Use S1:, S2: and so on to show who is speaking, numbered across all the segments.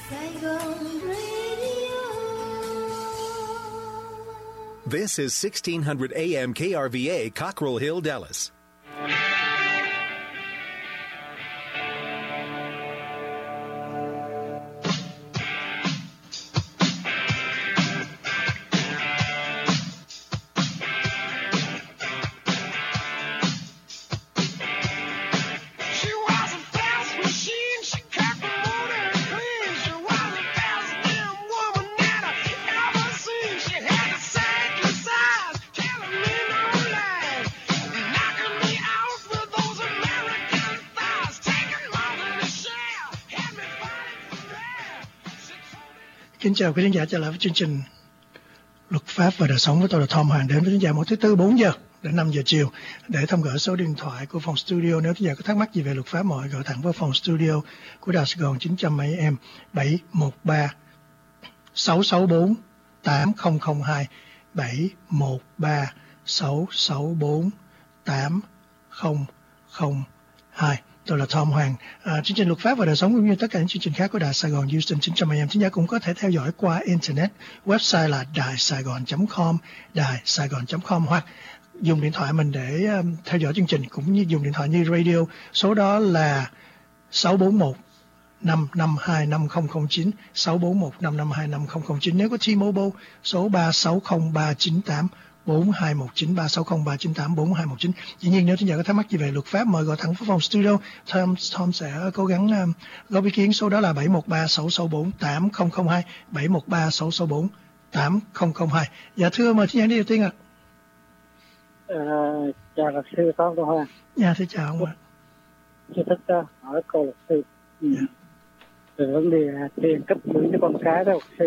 S1: This is 1600 AM KRVA, Cockrell Hill, Dallas.
S2: Kính chào quý khán giả, trở lại với chương trình Luật pháp và đời sống với tôi là Tom Hoàng, đến với khán giả mỗi thứ Tư 4 giờ đến 5 giờ chiều để thăm gỡ số điện thoại của phòng studio. Nếu khán giả có thắc mắc gì về luật pháp, mời gọi thẳng vào phòng studio của Đài Sài Gòn 900 AM 713 664 8002 713 664 8002. Tôi là Tom Hoàng. Chương trình Luật pháp và đời sống cũng như tất cả những chương trình khác của Đài Sài Gòn Houston 900 AM, chúng ta cũng có thể theo dõi qua internet, website là daisaigon.com, daisaigon.com, hoặc dùng điện thoại mình để theo dõi chương trình, cũng như dùng điện thoại như radio. Số đó là 641 552 5009, 641 552 5009. Nếu có T-Mobile, số 360 398 4219, 360 398 4219. Dĩ nhiên nếu chúng ta có thắc mắc gì về luật pháp, mời gọi thẳng vào phòng studio. Tom sẽ cố gắng góp ý kiến. Số đó là 713 664 8002, 713 664 8002. Dạ thưa, mời thính giả đi đầu tiên ạ.
S3: Chào luật sư Tom Hoàng.
S2: Dạ thưa chào ông ạ.
S3: Tôi thích hỏi cô luật sư về vấn đề tiền cấp dưỡng cho con cái đó luật sư.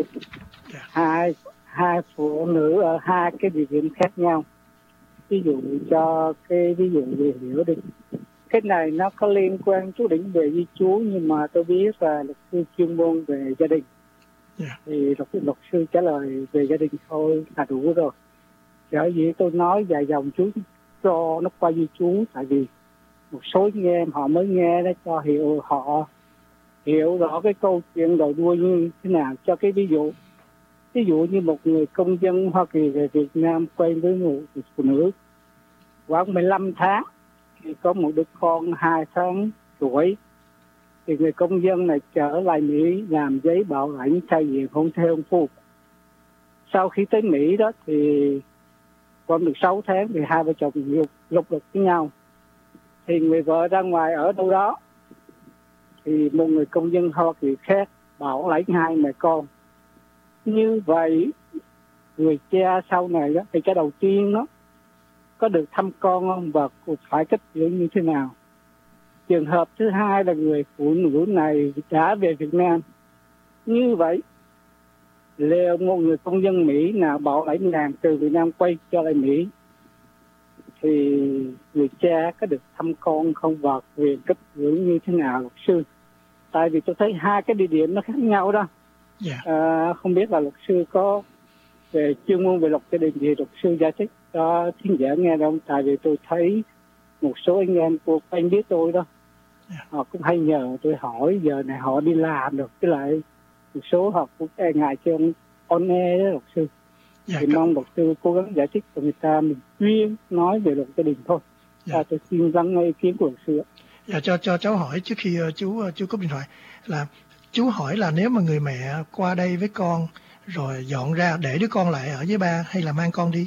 S3: Hai phụ nữ ở hai cái địa điểm khác nhau, ví dụ cho cái ví dụ về hiểu đi, cái này nó có liên quan chú định về di trú, nhưng mà tôi biết là luật sư chuyên môn về gia đình, thì luật sư trả lời về gia đình thôi là đủ rồi. Sở dĩ tôi nói dài dòng chú cho nó qua di trú, tại vì một số anh em họ mới nghe đó, cho họ hiểu rõ cái câu chuyện đầu đuôi như thế nào. Cho cái ví dụ như một người công dân Hoa Kỳ về Việt Nam quen với một phụ nữ khoảng 15 tháng, thì có một đứa con 2 tháng tuổi, thì người công dân này trở lại Mỹ làm giấy bảo lãnh thay vì hôn thê hôn phu. Sau khi tới Mỹ đó thì còn được 6 tháng thì hai vợ chồng lục đục với nhau, thì người vợ ra ngoài ở đâu đó, thì một người công dân Hoa Kỳ khác bảo lãnh hai mẹ con. Như vậy người cha sau này đó, thì cái đầu tiên nó có được thăm con không và phải cách dưỡng như thế nào. Trường hợp thứ hai là người phụ nữ này đã về Việt Nam. Như vậy liệu một người công dân Mỹ nào bảo lãnh nàng từ Việt Nam quay cho lại Mỹ, thì người cha có được thăm con không và quyền cấp dưỡng như thế nào luật sư? Tại vì tôi thấy hai cái địa điểm nó khác nhau đó. Không biết là luật sư có về chuyên môn về luật gia đình thì luật sư giải thích cho thính giả nghe không? Tại vì tôi thấy một số anh em của anh biết tôi đó, họ cũng hay nhờ tôi hỏi, giờ này họ đi làm được, với lại một số họ cũng e ngại trên on air đó luật sư. Thì mong luật sư cố gắng giải thích cho người ta, mình chuyên nói về luật gia đình thôi. Tôi xin lắng nghe ý kiến của luật sư.
S2: Cho cháu hỏi trước khi chú cúp điện thoại, là chú hỏi là nếu mà người mẹ qua đây với con rồi dọn ra để đứa con lại ở với ba, hay là mang con đi?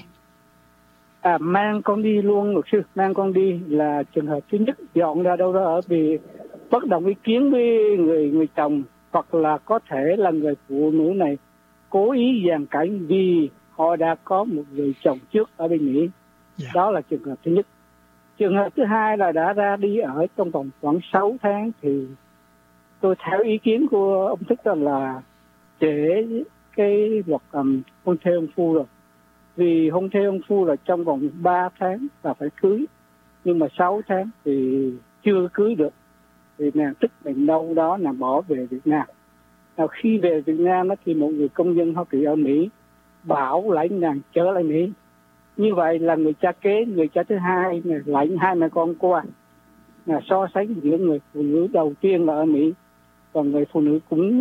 S3: Mang con đi luôn luật sư, mang con đi là trường hợp thứ nhất. Dọn ra đâu đó ở vì bất đồng ý kiến với người chồng, hoặc là có thể là người phụ nữ này cố ý giàn cảnh vì họ đã có một người chồng trước ở bên Mỹ. Đó là trường hợp thứ nhất. Trường hợp thứ hai là đã ra đi ở trong vòng khoảng 6 tháng, thì tôi theo ý kiến của ông Thức là trễ cái luật hôn thê hôn phu rồi. Vì hôn thê hôn phu là trong vòng 3 tháng là phải cưới, nhưng mà 6 tháng thì chưa cưới được, thì nàng tức mình đâu đó là bỏ về Việt Nam. Nào khi về Việt Nam thì một người công dân Hoa Kỳ ở Mỹ bảo lãnh nàng trở lại Mỹ. Như vậy là người cha kế, người cha thứ hai lãnh hai mẹ con qua, là so sánh giữa người phụ nữ đầu tiên là ở Mỹ còn người phụ nữ cũng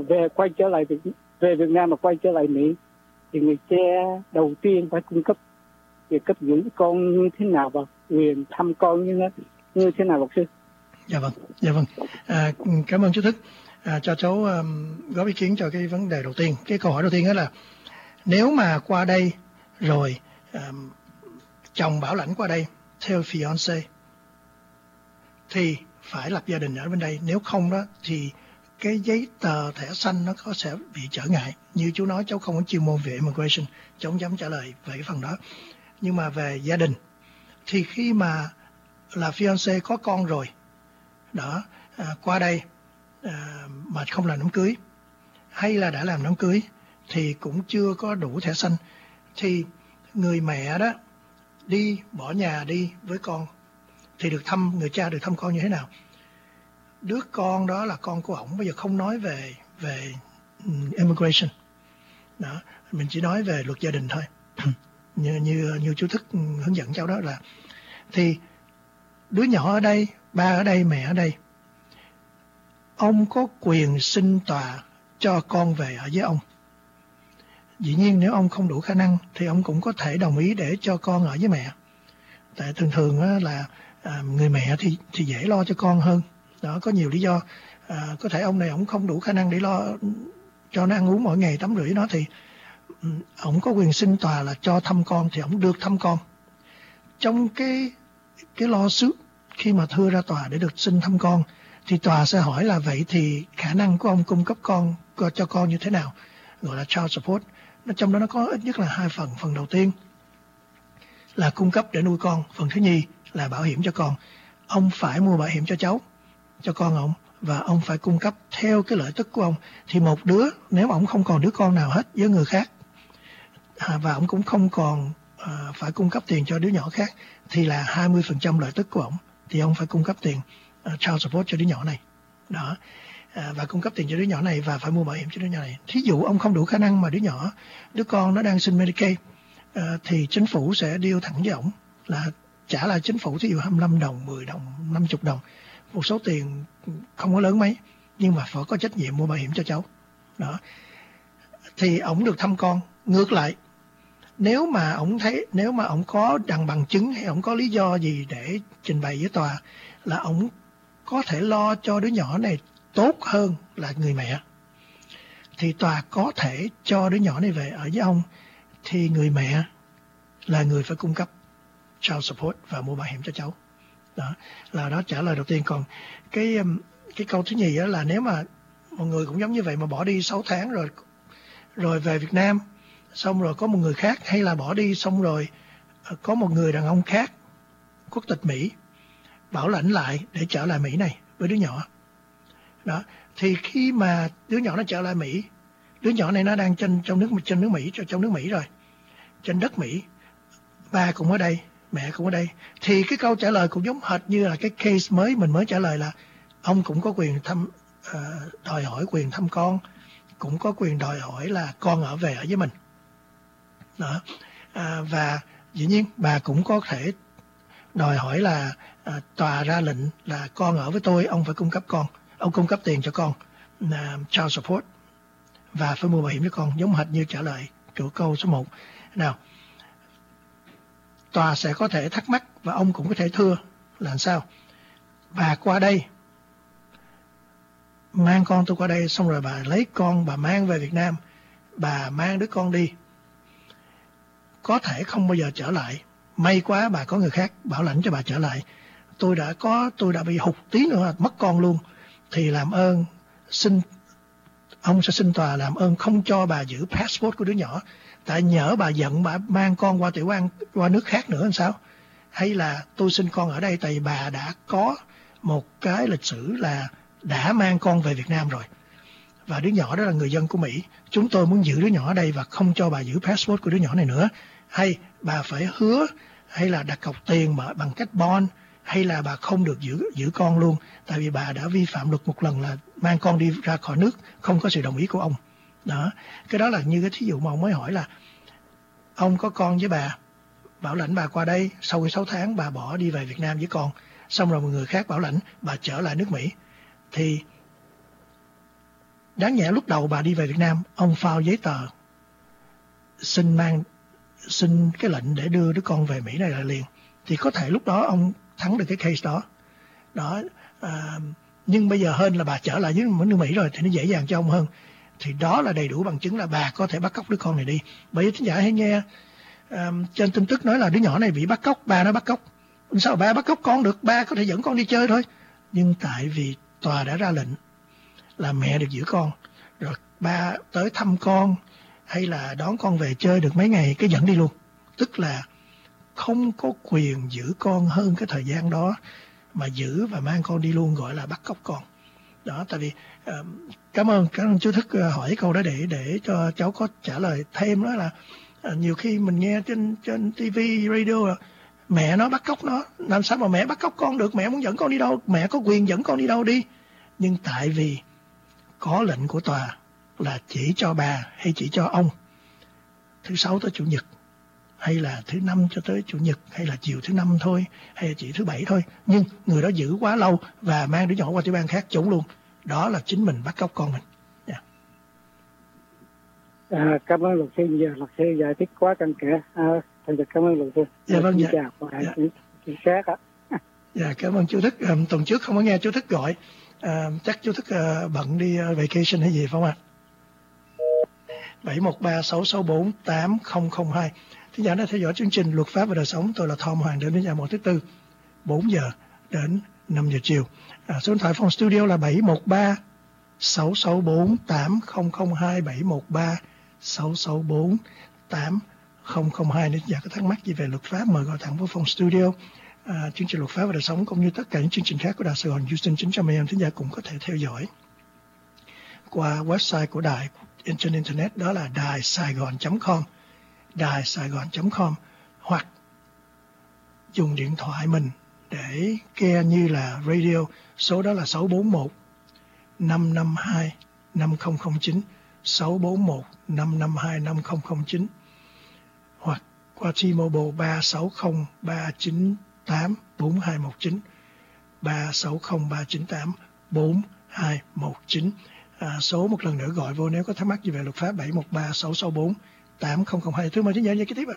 S3: về Việt Nam mà quay trở lại Mỹ thì người cha đầu tiên phải cung cấp về cấp dưỡng con như thế nào và quyền thăm con như thế nào, luật sư?
S2: Dạ vâng. Cảm ơn chú Thức. Cho cháu góp ý kiến cho cái vấn đề đầu tiên. Cái câu hỏi đầu tiên đó là nếu mà qua đây rồi chồng bảo lãnh qua đây theo fiancé thì phải lập gia đình ở bên đây. Nếu không đó thì cái giấy tờ thẻ xanh nó sẽ bị trở ngại. Như chú nói, cháu không có chuyên môn về immigration, cháu không dám trả lời về cái phần đó. Nhưng mà về gia đình thì khi mà là fiancé có con rồi đó, qua đây mà không làm đám cưới hay là đã làm đám cưới thì cũng chưa có đủ thẻ xanh, thì người mẹ đó đi bỏ nhà đi với con thì người cha được thăm con như thế nào? Đứa con đó là con của ổng. Bây giờ không nói về immigration đó, mình chỉ nói về luật gia đình thôi. như chú Thức hướng dẫn cháu đó là thì đứa nhỏ ở đây, ba ở đây, mẹ ở đây, ông có quyền xin tòa cho con về ở với ông. Dĩ nhiên nếu ông không đủ khả năng thì ông cũng có thể đồng ý để cho con ở với mẹ. Tại thường là người mẹ thì dễ lo cho con hơn. Đó, có nhiều lý do. Có thể ông này ông không đủ khả năng để lo cho nó ăn uống mỗi ngày, tắm rửa nó, thì ông có quyền xin tòa là cho thăm con thì ông được thăm con. Trong cái lawsuit khi mà thưa ra tòa để được xin thăm con thì tòa sẽ hỏi là vậy thì khả năng của ông cung cấp con cho con như thế nào, gọi là child support. Trong đó nó có ít nhất là 2 phần. Phần đầu tiên là cung cấp để nuôi con, phần thứ nhì là bảo hiểm cho con. Ông phải mua bảo hiểm cho con ông, và ông phải cung cấp theo cái lợi tức của ông. Thì một đứa, nếu ông không còn đứa con nào hết với người khác và ông cũng không còn phải cung cấp tiền cho đứa nhỏ khác, thì là 20% lợi tức của ông thì ông phải cung cấp tiền child support cho đứa nhỏ này đó, và cung cấp tiền cho đứa nhỏ này và phải mua bảo hiểm cho đứa nhỏ này. Thí dụ ông không đủ khả năng mà đứa con nó đang xin Medicaid, thì chính phủ sẽ deal thẳng với ông là trả lại chính phủ thí dụ 25 đồng, 10 đồng, 50 đồng, một số tiền không có lớn mấy, nhưng mà phải có trách nhiệm mua bảo hiểm cho cháu đó, thì ông được thăm con. Ngược lại, nếu mà ông có bằng chứng hay ông có lý do gì để trình bày với tòa là ông có thể lo cho đứa nhỏ này tốt hơn là người mẹ, thì tòa có thể cho đứa nhỏ này về ở với ông, thì người mẹ là người phải cung cấp child support và mua bảo hiểm cho cháu. Đó trả lời đầu tiên. Còn cái câu thứ nhì đó là nếu mà một người cũng giống như vậy mà bỏ đi 6 tháng rồi về Việt Nam, xong rồi có một người khác, hay là bỏ đi xong rồi có một người đàn ông khác quốc tịch Mỹ bảo lãnh lại để trở lại Mỹ này với đứa nhỏ đó, thì khi mà đứa nhỏ nó trở lại Mỹ, đứa nhỏ này nó đang trong nước Mỹ rồi, trên đất Mỹ, ba cũng ở đây, mẹ cũng ở đây, thì cái câu trả lời cũng giống hệt như là cái case mình mới trả lời là ông cũng có quyền đòi hỏi quyền thăm con, cũng có quyền đòi hỏi là con về ở với mình đó. Và dĩ nhiên bà cũng có thể đòi hỏi là tòa ra lệnh là con ở với tôi, ông phải cung cấp tiền cho con, child support, và phải mua bảo hiểm cho con, giống hệt như trả lời của câu số 1. Nào, tòa sẽ có thể thắc mắc và ông cũng có thể thưa là sao? Bà qua đây, mang con tôi qua đây, xong rồi bà lấy con, bà mang về Việt Nam, bà mang đứa con đi, có thể không bao giờ trở lại. May quá bà có người khác bảo lãnh cho bà trở lại. Tôi đã bị hụt tí nữa, mất con luôn, thì làm ơn ông sẽ xin tòa làm ơn không cho bà giữ passport của đứa nhỏ, tại nhỡ bà giận bà mang con qua tiểu bang, qua nước khác nữa làm sao? Hay là tôi xin con ở đây tại vì bà đã có một cái lịch sử là đã mang con về Việt Nam rồi, và đứa nhỏ đó là người dân của Mỹ, chúng tôi muốn giữ đứa nhỏ ở đây và không cho bà giữ passport của đứa nhỏ này nữa. Hay bà phải hứa, hay là đặt cọc tiền bằng cách bond, hay là bà không được giữ con luôn, tại vì bà đã vi phạm luật một lần là mang con đi ra khỏi nước không có sự đồng ý của ông đó. Cái đó là như cái thí dụ mà ông mới hỏi là ông có con với bà, bảo lãnh bà qua đây, sau khi 6 tháng bà bỏ đi về Việt Nam với con, xong rồi một người khác bảo lãnh bà trở lại nước Mỹ, thì Đáng nhẽ lúc đầu bà đi về Việt Nam, ông file giấy tờ xin cái lệnh để đưa đứa con về Mỹ này lại liền, thì có thể lúc đó ông thắng được cái case đó. Nhưng bây giờ hơn là bà trở lại với nước Mỹ rồi thì nó dễ dàng cho ông hơn. Thì đó là đầy đủ bằng chứng là bà có thể bắt cóc đứa con này đi. Bởi vì thính giả hay nghe trên tin tức nói là đứa nhỏ này bị bắt cóc, ba nó bắt cóc. Sao ba bắt cóc con được? Ba có thể dẫn con đi chơi thôi. Nhưng tại vì tòa đã ra lệnh là mẹ được giữ con, rồi ba tới thăm con hay là đón con về chơi được mấy ngày cái dẫn đi luôn. Tức là không có quyền giữ con hơn cái thời gian đó, mà giữ và mang con đi luôn, gọi là bắt cóc con. Đó, tại vì cảm ơn chú Thức hỏi câu đó để cho cháu có trả lời thêm, đó là nhiều khi mình nghe trên TV, radio mẹ nó bắt cóc nó, làm sao mà mẹ bắt cóc con được, mẹ muốn dẫn con đi đâu, mẹ có quyền dẫn con đi đâu đi. Nhưng tại vì có lệnh của tòa là chỉ cho bà hay chỉ cho ông thứ Sáu tới Chủ nhật, hay là thứ Năm cho tới Chủ nhật, hay là chiều thứ Năm thôi, hay là chỉ thứ Bảy thôi, nhưng người đó giữ quá lâu và mang đứa nhỏ qua tiểu bang khác trốn luôn, đó là chính mình bắt cóc con mình.
S3: Cảm ơn luật sư, giờ luật sư giải thích quá cặn kẽ. Thành thật cảm ơn luật sư.
S2: Dạ vâng, dạ.
S3: Chào và chính xác á.
S2: Dạ, cảm ơn chú Thức. Tuần trước không có nghe chú Thức gọi, chắc chú Thức bận đi vacation hay gì phải không ạ? 713-664-8002. Thính giả đã theo dõi chương trình Luật pháp và đời sống. Tôi là Tom Hoàng, đến với nhà mỗi thứ Tư 4 giờ đến 5 giờ chiều. Số điện thoại phòng studio là 713-664-8002, 713-664-8002. Nếu giả có thắc mắc gì về luật pháp, mời gọi thẳng vào phòng studio. Chương trình Luật pháp và đời sống cũng như tất cả những chương trình khác của Đài Sài Gòn Houston 900 AM, thính giả cũng có thể theo dõi qua website của đài trên internet, đó là daisaigon.com, daisaigon.com, hoặc dùng điện thoại mình để nghe như là radio, số đó là 641-552-5009, 641-552-5009, hoặc qua T-Mobile 360-398-4219, 360-398-4219. Số một lần nữa gọi vô nếu có thắc mắc gì về luật pháp, 713-664-8002. Thưa mời thính giả nghe kế tiếp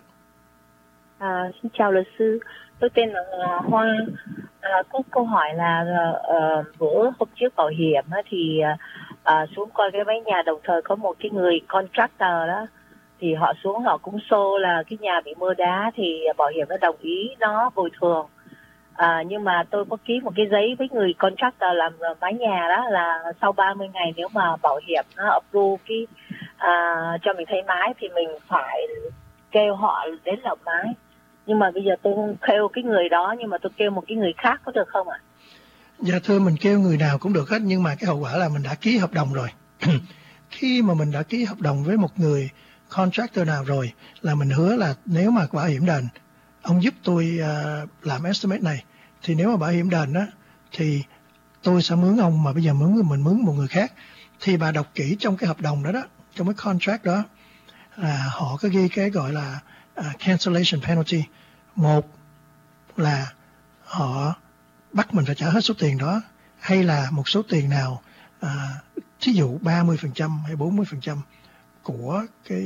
S2: ạ.
S4: Xin chào luật sư, tôi tên là Hoa. Có câu hỏi là bữa hôm trước bảo hiểm thì xuống coi cái mái nhà, đồng thời có một cái người contractor đó, thì họ xuống họ cũng show là cái nhà bị mưa đá, thì bảo hiểm nó đồng ý nó bồi thường. Nhưng mà tôi có ký một cái giấy với người contractor làm mái nhà đó, là sau 30 ngày nếu mà bảo hiểm nó approve cái cho mình thay mái thì mình phải kêu họ đến làm mái. Nhưng mà bây giờ tôi không kêu cái người đó, nhưng mà tôi kêu một cái người khác có được không ạ?
S2: Dạ thưa, mình kêu người nào cũng được hết, nhưng mà cái hậu quả là mình đã ký hợp đồng rồi. Khi mà mình đã ký hợp đồng với một người contractor nào rồi, là mình hứa là nếu mà bảo hiểm đền, ông giúp tôi làm estimate này, thì nếu mà bảo hiểm đền đó thì tôi sẽ mướn ông, mà bây giờ mình mướn một người khác. Thì bà đọc kỹ trong cái hợp đồng đó đó, trong cái contract đó, là họ có ghi cái gọi là cancellation penalty. Một là họ bắt mình phải trả hết số tiền đó, hay là một số tiền nào, thí dụ 30% hay 40% của cái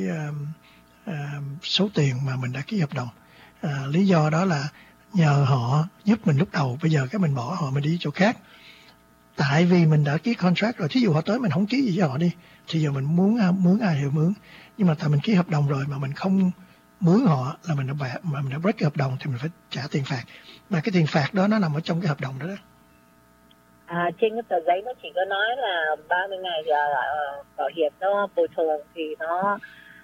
S2: số tiền mà mình đã ký hợp đồng. Lý do đó là nhờ họ giúp mình lúc đầu, bây giờ cái mình bỏ họ, mình đi chỗ khác. Tại vì mình đã ký contract rồi, thí dụ họ tới mình không ký gì cho họ đi, thì giờ mình mướn ai thì mướn. Nhưng mà tại mình ký hợp đồng rồi mà mình không mướn họ, là mình đã break cái hợp đồng, thì mình phải trả tiền phạt. Mà cái tiền phạt đó nó nằm ở trong cái hợp đồng đó đó.
S4: Trên cái tờ giấy nó chỉ có nói là 30 ngày bảo hiểm nó bồi thường, thì nó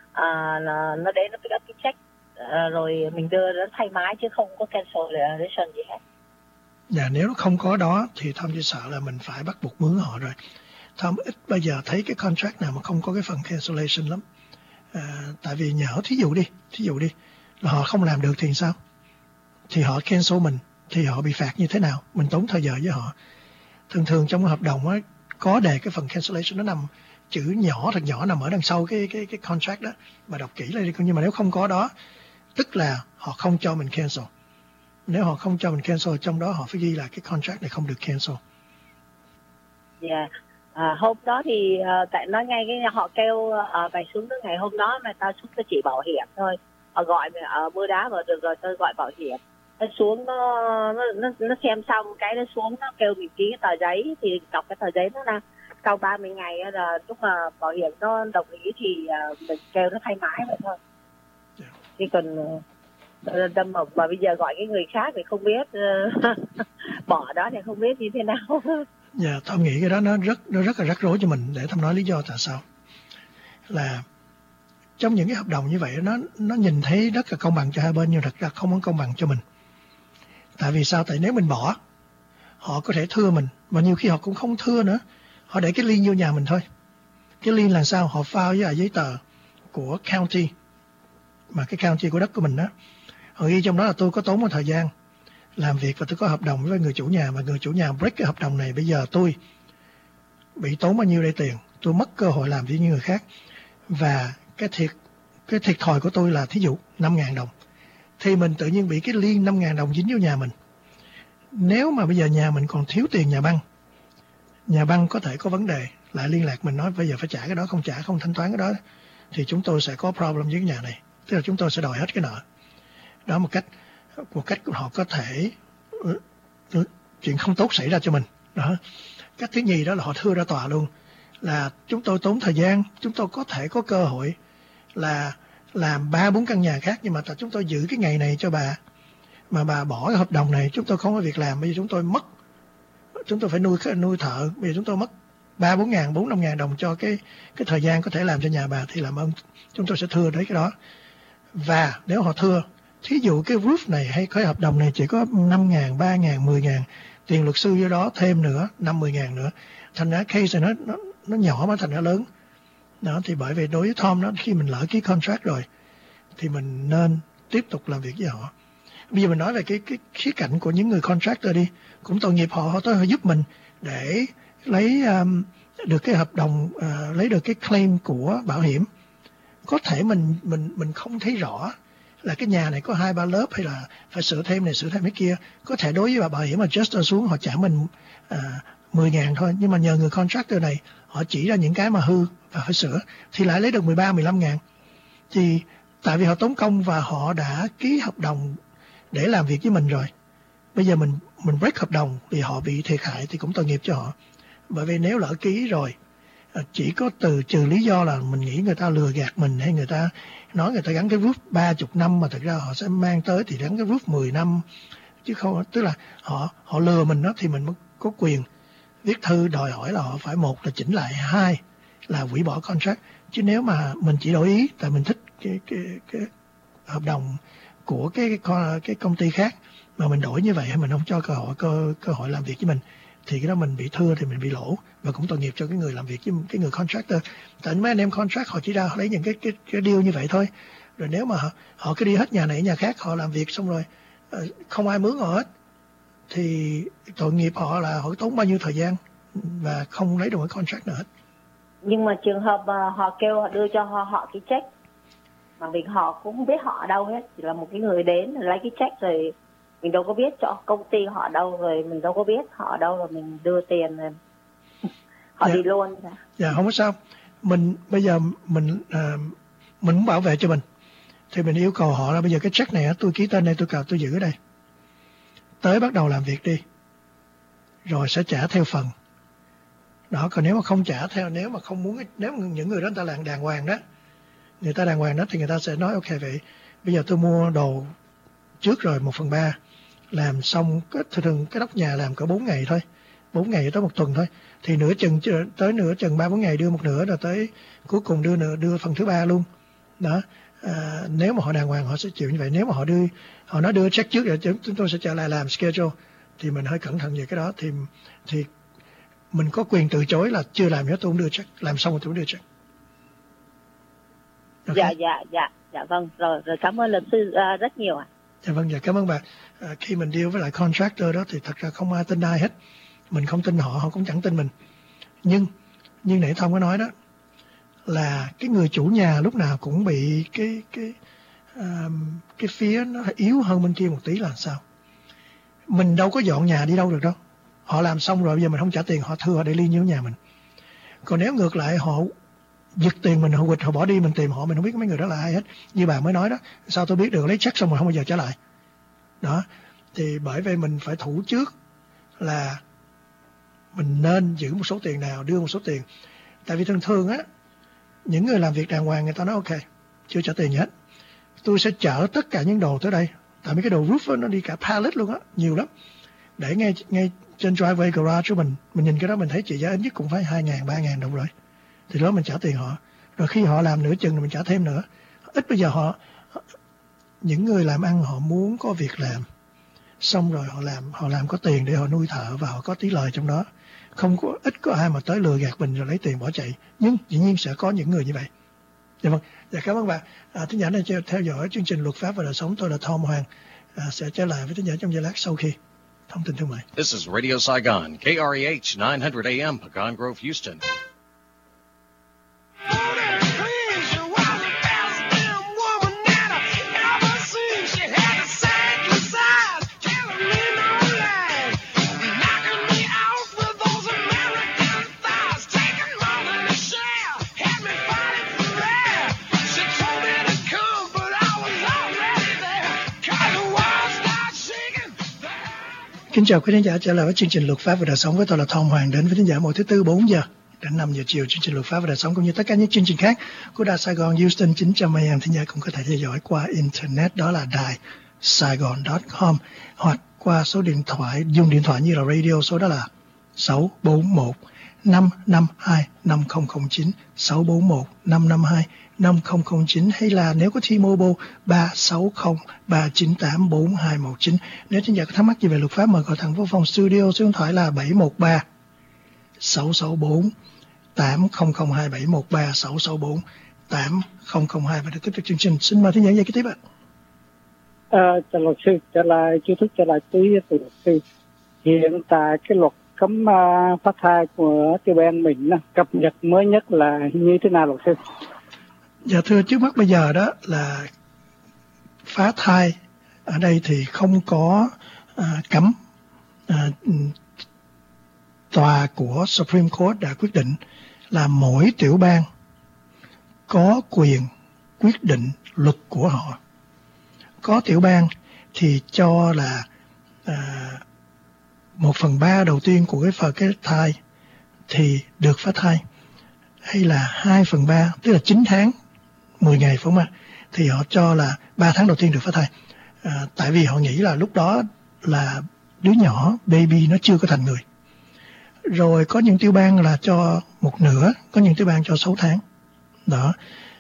S4: để nó pick up cái check rồi mình đưa nó thay mái, chứ không có cancellation gì hết.
S2: Dạ, nếu nó không có đó thì Tom chỉ sợ là mình phải bắt buộc mướn họ rồi. Tom ít bao giờ thấy cái contract nào mà không có cái phần cancellation lắm. Tại vì nhỡ thí dụ đi là họ không làm được thì sao? Thì họ cancel mình, thì họ bị phạt như thế nào? Mình tốn thời giờ với họ. Thường trong hợp đồng á, có đề cái phần cancellation, nó nằm chữ nhỏ, thật nhỏ, nằm ở đằng sau cái contract đó. Mà đọc kỹ lại đi. Nhưng mà nếu không có đó, tức là họ không cho mình cancel. Nếu họ không cho mình cancel, trong đó họ phải ghi là cái contract này không được cancel.
S4: Dạ. Hôm đó thì tại nói ngay cái họ kêu mày xuống tới ngày hôm đó mà tao xuống tôi chỉ bảo hiểm thôi. Họ gọi mày ở mưa đá vào được rồi tôi gọi bảo hiểm. Nó xuống nó xem xong cái nó xuống nó kêu mình ký cái tờ giấy thì đọc cái tờ giấy nó là sau 30 ngày là lúc mà bảo hiểm nó đồng ý thì mình kêu nó thay mãi vậy thôi. Chứ còn đâm mộng mà bây giờ gọi cái người khác thì không biết bỏ đó thì không biết như thế nào.
S2: Dạ, Thom nghĩ cái đó nó rất là rắc rối cho mình, để Thom nói lý do tại sao. Là trong những cái hợp đồng như vậy nó nhìn thấy rất là công bằng cho hai bên, nhưng thật ra không có công bằng cho mình. Tại vì sao? Tại nếu mình bỏ, họ có thể thưa mình, mà nhiều khi họ cũng không thưa nữa, họ để cái lien vô nhà mình thôi. Cái lien là sao? Họ file với giấy tờ của county, mà cái county của đất của mình đó, họ ghi trong đó là tôi có tốn một thời gian làm việc và tôi có hợp đồng với người chủ nhà, mà người chủ nhà break cái hợp đồng này, bây giờ tôi bị tốn bao nhiêu đây tiền, tôi mất cơ hội làm với những người khác, và cái thiệt thòi của tôi là thí dụ 5.000 đồng, thì mình tự nhiên bị cái lien 5.000 đồng dính vô nhà mình. Nếu mà bây giờ nhà mình còn thiếu tiền nhà băng có thể có vấn đề, lại liên lạc mình nói bây giờ phải trả cái đó, không trả, không thanh toán cái đó, thì chúng tôi sẽ có problem với cái nhà này, tức là chúng tôi sẽ đòi hết cái nợ. Đó một cách họ có thể chuyện không tốt xảy ra cho mình. Đó. Cách thứ nhì đó là họ thưa ra tòa luôn, là chúng tôi tốn thời gian, chúng tôi có thể có cơ hội là làm 3-4 căn nhà khác, nhưng mà chúng tôi giữ cái ngày này cho bà, mà bà bỏ cái hợp đồng này, chúng tôi không có việc làm, bây giờ chúng tôi phải nuôi thợ, bây giờ chúng tôi mất 3-4 ngàn, 4-5 ngàn đồng cho cái thời gian có thể làm cho nhà bà, thì làm ơn chúng tôi sẽ thưa đấy cái đó. Và nếu họ thưa, thí dụ cái roof này hay cái hợp đồng này chỉ có 5 ngàn, 3 ngàn, 10 ngàn, tiền luật sư vô đó thêm nữa 5-10 ngàn nữa, thành ra case này nó nhỏ mà thành ra lớn. Đó, thì bởi vì đối với Thom đó, khi mình lỡ ký contract rồi thì mình nên tiếp tục làm việc với họ. Bây giờ mình nói về cái khía cạnh của những người contractor đi, cũng tội nghiệp họ tới họ giúp mình để lấy được cái hợp đồng, lấy được cái claim của bảo hiểm. Có thể mình không thấy rõ là cái nhà này có 2-3 lớp hay là phải sửa thêm này sửa thêm cái kia. Có thể đối với bảo hiểm adjuster xuống họ trả mình 10 ngàn thôi, nhưng mà nhờ người contractor này họ chỉ ra những cái mà hư và phải sửa thì lại lấy được 13-15 ngàn. Thì tại vì họ tốn công và họ đã ký hợp đồng để làm việc với mình rồi, bây giờ mình break hợp đồng thì họ bị thiệt hại thì cũng tội nghiệp cho họ. Bởi vì nếu lỡ ký rồi, chỉ có trừ lý do là mình nghĩ người ta lừa gạt mình, hay người ta nói người ta gắn cái roof 30 năm mà thực ra họ sẽ mang tới thì gắn cái roof 10 năm, chứ không, tức là họ lừa mình đó, thì mình mới có quyền viết thư đòi hỏi là họ phải, một là chỉnh lại, hai là hủy bỏ contract. Chứ nếu mà mình chỉ đổi ý tại mình thích cái hợp đồng của cái công ty khác mà mình đổi như vậy, hay mình không cho cơ hội làm việc với mình, thì cái đó mình bị thưa thì mình bị lỗ, và cũng tội nghiệp cho cái người làm việc với cái người contractor. Tại mấy anh em contract họ chỉ ra họ lấy những cái deal như vậy thôi, rồi nếu mà họ cứ đi hết nhà này nhà khác, họ làm việc xong rồi không ai mướn họ hết, thì tội nghiệp họ là họ tốn bao nhiêu thời gian và không lấy được một contract nào hết.
S4: Nhưng mà trường hợp mà họ kêu họ đưa cho họ cái check mà mình họ cũng không biết họ ở đâu hết, chỉ là một cái người đến lấy cái check rồi mình đâu có biết cho công ty họ đâu, rồi mình đâu có biết họ ở đâu, rồi mình đưa tiền rồi họ đi luôn.
S2: Dạ không có sao. Mình bây giờ mình muốn bảo vệ cho mình thì mình yêu cầu họ là bây giờ cái check này tôi ký tên đây, tôi giữ ở đây, tới bắt đầu làm việc đi rồi sẽ trả theo phần đó. Còn nếu mà không trả theo, nếu mà không muốn, nếu mà những người đó người ta làm đàng hoàng đó, thì người ta sẽ nói ok vậy bây giờ tôi mua đồ trước rồi 1/3 làm xong, thường cái đốc nhà làm cỡ 4 ngày thôi, 4 ngày tới 1 tuần thôi, thì tới nửa chừng 3-4 ngày đưa một nửa, rồi tới cuối cùng đưa phần thứ 3 luôn đó. Nếu mà họ đàng hoàng họ sẽ chịu như vậy. Nếu mà họ nói đưa check trước rồi chúng tôi sẽ trở lại làm schedule, thì mình hơi cẩn thận về cái đó, thì mình có quyền từ chối là chưa làm nữa tôi không đưa check, làm xong rồi tôi không đưa check. Okay.
S4: Dạ vâng, rồi cảm ơn luật sư rất nhiều ạ.
S2: Dạ vâng, dạ cảm ơn bạn. Khi mình deal với lại contractor đó thì thật ra không ai tin ai hết, mình không tin họ cũng chẳng tin mình. Nhưng nãy Thông có nói đó là cái người chủ nhà lúc nào cũng bị cái phía nó yếu hơn bên kia một tí là sao? Mình đâu có dọn nhà đi đâu được đâu. Họ làm xong rồi bây giờ mình không trả tiền, họ thưa họ để liên với nhà mình. Còn nếu ngược lại họ giật tiền mình, họ quỵt, họ bỏ đi, mình tìm họ, mình không biết mấy người đó là ai hết. Như bà mới nói đó, sao tôi biết được, lấy check xong rồi không bao giờ trả lại. Đó, thì bởi vậy mình phải thủ trước là mình nên giữ một số tiền nào, đưa một số tiền. Tại vì thường á, những người làm việc đàng hoàng người ta nói ok, chưa trả tiền gì hết, tôi sẽ chở tất cả những đồ tới đây. Tại mấy cái đồ roof nó đi cả pallet luôn á, nhiều lắm. Để ngay trên driveway garage của mình nhìn cái đó mình thấy trị giá ít nhất cũng phải 2.000, 3.000 đồng rồi. Thì đó mình trả tiền họ. Rồi khi họ làm nửa chừng thì mình trả thêm nữa. Ít bây giờ những người làm ăn họ muốn có việc làm. Xong rồi họ làm có tiền để họ nuôi thợ và họ có tí lời trong đó. Ít có ai mà tới lừa gạt mình rồi lấy tiền bỏ chạy. Nhưng dĩ nhiên sẽ có những người như vậy. Dạ vâng, dạ cảm ơn bạn. Thính giả này theo dõi chương trình Luật pháp và đời sống, tôi là Tom Hoàng. Sẽ trở lại với thính giả trong giây lát sau khi thông tin thương mại.
S5: This is Radio Saigon, KREH 900 AM, Pecan Grove, Houston.
S2: Kính chào quý khán giả, trở lại với chương trình Luật pháp và đời sống với tôi là Tom Hoàng, đến với khán giả mỗi thứ Tư 4 giờ đến 5 giờ chiều. Chương trình Luật pháp và đời sống cũng như tất cả những chương trình khác của Đài Sài Gòn Houston 900 AM, khán giả cũng có thể theo dõi qua internet, đó là đài saigon.com, hoặc qua số điện thoại, dùng điện thoại như là radio, số đó là 641 552 5009, 641 552 5009, hay là nếu có T-Mobile 360 398 4219. Nếu khán giả có thắc mắc gì về luật pháp mời gọi thẳng vào phòng studio, số điện thoại là 713 664 8002, 713 664 8002. Và để tiếp tục chương trình, xin mời khán giả dạy kế tiếp ạ.
S3: Chào luật sư, trả lại quý từ luật sư. Hiện tại cái luật cấm phá thai của tiểu bang mình cập nhật mới nhất là như thế nào luật sư?
S2: Dạ thưa, trước mắt bây giờ đó là phá thai ở đây thì không có cấm. Tòa của Supreme Court đã quyết định là mỗi tiểu bang có quyền quyết định luật của họ. Có tiểu bang thì cho là 1/3 đầu tiên của cái thai thì được phá thai, hay là 2/3, tức là 9 tháng 10 ngày phải không ạ? Thì họ cho là 3 tháng đầu tiên được phá thai. Tại vì họ nghĩ là lúc đó là đứa nhỏ, baby nó chưa có thành người. Rồi có những tiểu bang là cho 1/2, có những tiểu bang cho 6 tháng. Đó.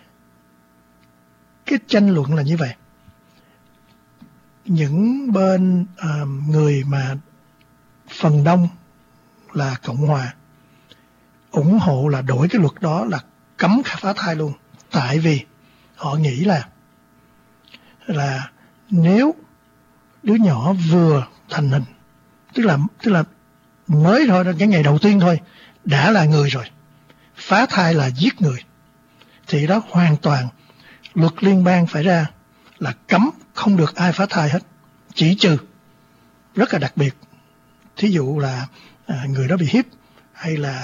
S2: Cái tranh luận là như vậy. Những bên người mà phần đông là Cộng hòa ủng hộ là đổi cái luật đó là cấm phá thai luôn. Tại vì họ nghĩ là nếu đứa nhỏ vừa thành hình, tức là mới thôi, cái ngày đầu tiên thôi đã là người rồi, phá thai là giết người, thì đó hoàn toàn luật liên bang phải ra là cấm, không được ai phá thai hết, chỉ trừ rất là đặc biệt, thí dụ là người đó bị hiếp, hay là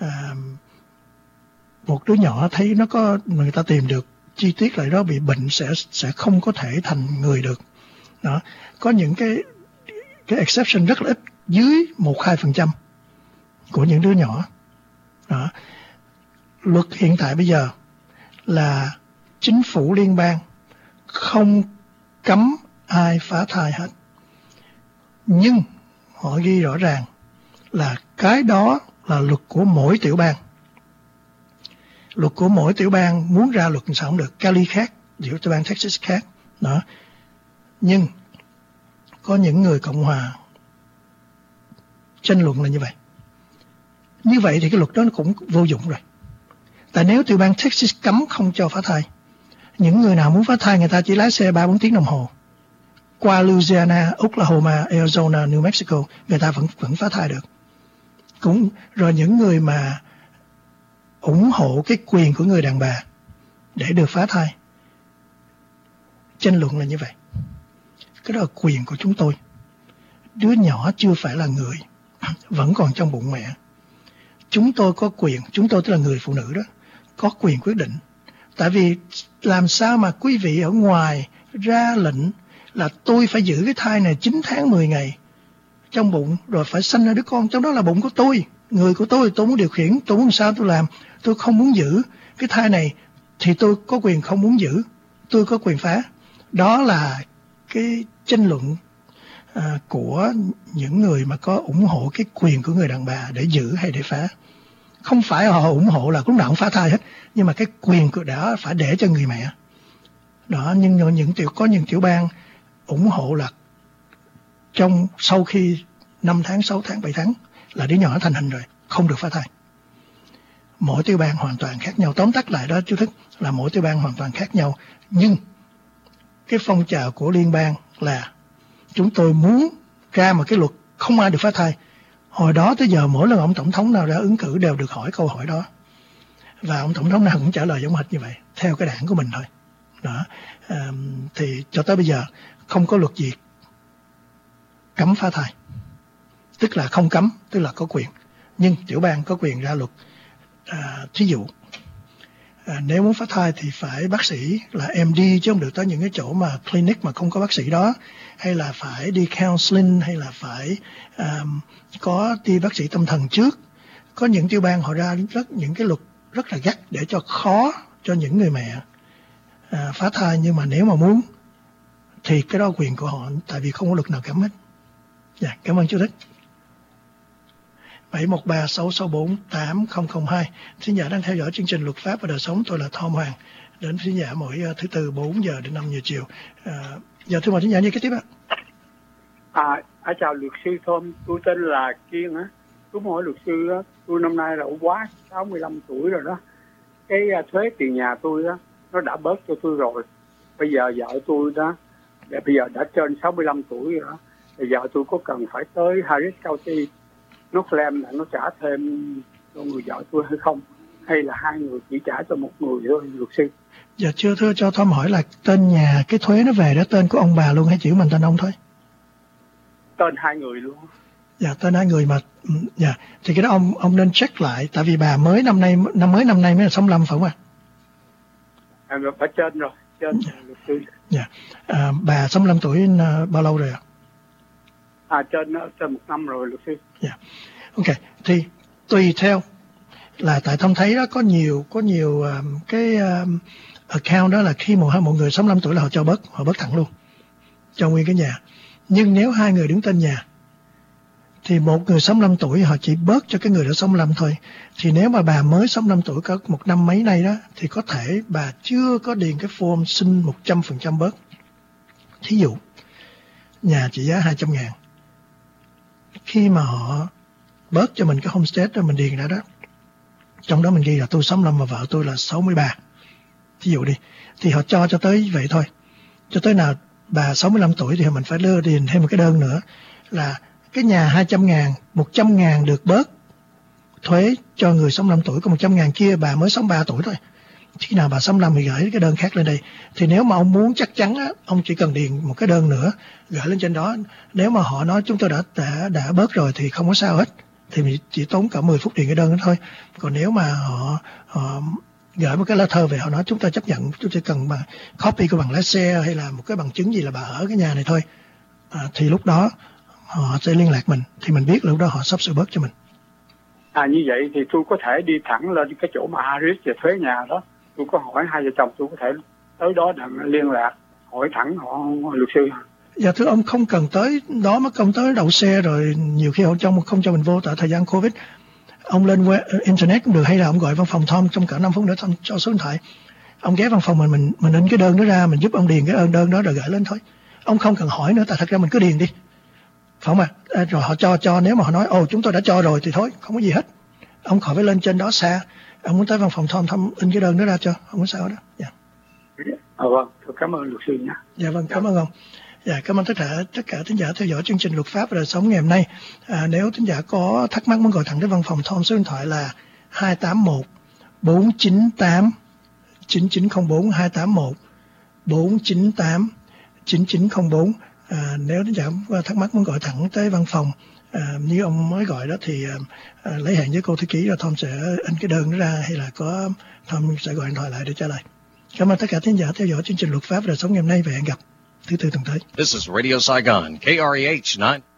S2: một đứa nhỏ thấy nó có, người ta tìm được chi tiết lại đó bị bệnh sẽ không có thể thành người được. Đó, có những cái exception rất là ít, dưới 1-2% của những đứa nhỏ. Đó. Luật hiện tại bây giờ là chính phủ liên bang không cấm ai phá thai hết, nhưng họ ghi rõ ràng là cái đó là luật của mỗi tiểu bang. Luật của mỗi tiểu bang muốn ra luật sao không được. Cali khác, tiểu bang Texas khác. Đó. Nhưng có những người Cộng hòa tranh luận là như vậy. Như vậy thì cái luật đó nó cũng vô dụng rồi. Tại nếu tiểu bang Texas cấm không cho phá thai, những người nào muốn phá thai người ta chỉ lái xe 3-4 tiếng đồng hồ qua Louisiana, Oklahoma, Arizona, New Mexico, người ta vẫn phá thai được. Cũng rồi những người mà ủng hộ cái quyền của người đàn bà để được phá thai, tranh luận là như vậy. Cái đó là quyền của chúng tôi. Đứa nhỏ chưa phải là người, vẫn còn trong bụng mẹ. chúng tôi có quyền, chúng tôi tức là người phụ nữ đó, có quyền quyết định. Tại vì làm sao mà quý vị ở ngoài ra lệnh là tôi phải giữ cái thai này 9 tháng 10 ngày trong bụng, rồi phải sanh ra đứa con, trong đó là bụng của tôi, người của tôi muốn điều khiển, tôi muốn sao tôi làm. Tôi không muốn giữ cái thai này thì tôi có quyền không muốn giữ, tôi có quyền phá. Đó là cái tranh luận của những người mà có ủng hộ cái quyền của người đàn bà để giữ hay để phá. Không phải họ ủng hộ là lúc nào cũng phá thai hết, nhưng mà cái quyền của đó phải để cho người mẹ. Đó, nhưng có những tiểu bang ủng hộ là sau khi 5 tháng, 6 tháng, 7 tháng là đứa nhỏ thành hình rồi, không được phá thai. Mỗi tiểu bang hoàn toàn khác nhau. Tóm tắt lại đó chú Thức, là mỗi tiểu bang hoàn toàn khác nhau. Nhưng cái phong trào của liên bang là chúng tôi muốn ra một cái luật không ai được phá thai. Hồi đó tới giờ mỗi lần ông tổng thống nào ra ứng cử đều được hỏi câu hỏi đó. Và ông tổng thống nào cũng trả lời giống hệt như vậy, theo cái đảng của mình thôi. Đó. Thì cho tới bây giờ không có luật gì cấm phá thai. Tức là không cấm, tức là có quyền. Nhưng tiểu bang có quyền ra luật. Thí dụ, nếu muốn phá thai thì phải bác sĩ là MD, chứ không được tới những cái chỗ mà clinic mà không có bác sĩ đó. Hay là phải đi counseling, hay là phải có đi bác sĩ tâm thần trước. Có những tiểu bang họ ra những cái luật rất là gắt để cho khó cho những người mẹ phá thai. Nhưng mà nếu mà muốn thì cái đó quyền của họ, tại vì không có luật nào cấm hết. Dạ, cảm ơn chú Thích. 713-664-8002. Thính giả đang theo dõi chương trình Luật pháp và đời sống. Tôi là Tom Hoàng. Đến thính giả mỗi thứ Tư 4 giờ đến 5 giờ chiều. Giờ thưa mời thính giả như kế tiếp ạ.
S6: Chào luật sư Tom, tôi tên là Kiên á. Tôi hỏi luật sư á, tôi năm nay là quá 65 tuổi rồi đó. Cái thuế tiền nhà tôi á, nó đã bớt cho tôi rồi. Bây giờ vợ tôi đó, bây giờ đã trên 65 tuổi rồi đó. Bây giờ tôi có cần phải tới Harris County nó claim là nó trả thêm cho người vợ tôi hay không, hay là hai người chỉ trả cho một người thôi luật sư?
S2: Dạ chưa, thưa cho Tom hỏi là tên nhà cái thuế nó về đó tên của ông bà luôn hay chỉ mình tên ông thôi?
S6: Tên hai người luôn.
S2: Dạ tên hai người mà. Dạ thì cái đó ông nên check lại, tại vì bà mới năm nay mới là 65 phải không ạ?
S6: Phải trên rồi, trên luật sư.
S2: Dạ. Bà 65 tuổi bao lâu rồi ạ?
S6: Trên 1 năm rồi luật sư.
S2: Dạ. Ok, thì tùy theo là tại Tom thấy đó có nhiều cái account đó là khi mọi người 65 tuổi là họ bớt thẳng luôn cho nguyên cái nhà. Nhưng nếu hai người đứng tên nhà thì một người 65 tuổi họ chỉ bớt cho cái người đã 65 thôi. Thì nếu mà bà mới 65 tuổi có 1 năm mấy nay đó thì có thể bà chưa có điền cái form xin 100% bớt. Thí dụ nhà trị giá 200.000, khi mà họ bớt cho mình cái homestead đó mình điền ra đó, trong đó mình ghi là tôi 65 và vợ tôi là 63, thí dụ đi, thì họ cho tới vậy thôi. Cho tới nào bà 65 tuổi thì mình phải đưa điền thêm một cái đơn nữa là cái nhà 200.000, 100.000 được bớt thuế cho người 65 tuổi, còn 100.000 kia bà mới 63 tuổi thôi. Khi nào bà 65 thì gửi cái đơn khác lên đây. Thì nếu mà ông muốn chắc chắn á, ông chỉ cần điền một cái đơn nữa gửi lên trên đó. Nếu mà họ nói chúng tôi đã bớt rồi thì không có sao hết, thì mình chỉ tốn cả 10 phút điền cái đơn đó thôi. Còn nếu mà họ gửi một cái letter về, họ nói chúng ta chấp nhận, chúng ta cần mà copy của bằng lái xe hay là một cái bằng chứng gì là bà ở cái nhà này thôi, thì lúc đó họ sẽ liên lạc mình, thì mình biết lúc đó họ sắp sửa bớt cho mình.
S6: Như vậy thì tôi có thể đi thẳng lên cái chỗ mà Harris về thuế nhà đó, tôi có hỏi hai vợ chồng tôi có thể tới đó để liên lạc hỏi thẳng họ luật sư.
S2: Dạ thưa ông, không cần tới đó mà không tới đậu xe rồi nhiều khi họ không cho mình vô tại thời gian Covid. Ông lên internet cũng được, hay là ông gọi văn phòng Tom trong cỡ 5 phút nữa Tom cho số điện thoại. Ông ghé văn phòng mình in cái đơn đó ra, mình giúp ông điền cái đơn đó rồi gửi lên thôi. Ông không cần hỏi nữa, tại thật ra mình cứ điền đi, phải không ạ? Rồi họ cho nếu mà họ nói chúng tôi đã cho rồi thì thôi, không có gì hết. Ông khỏi phải lên trên đó xa, ông muốn tới văn phòng Tom in cái đơn đó ra cho, không có sao đó. Dạ.
S6: Vâng, cảm ơn luật sư nha.
S2: Dạ vâng, cảm ơn ông. Dạ, cảm ơn tất cả thính giả theo dõi chương trình Luật pháp và đời sống ngày hôm nay. Nếu thính giả có thắc mắc muốn gọi thẳng đến văn phòng Tom, số điện thoại là 281 498 9904, 281 498 9904. Nếu thính giả thắc mắc muốn gọi thẳng tới văn phòng Như ông mới gọi đó thì lấy hẹn với cô thư ký rồi Tom sẽ in cái đơn đó ra, hay là có Tom sẽ gọi điện thoại lại để trả lời. Cảm ơn tất cả thính giả theo dõi chương trình Luật Pháp và Đời Sống ngày hôm nay và hẹn gặp thứ Tư tuần tới.
S5: This is Radio Saigon, KREH 9.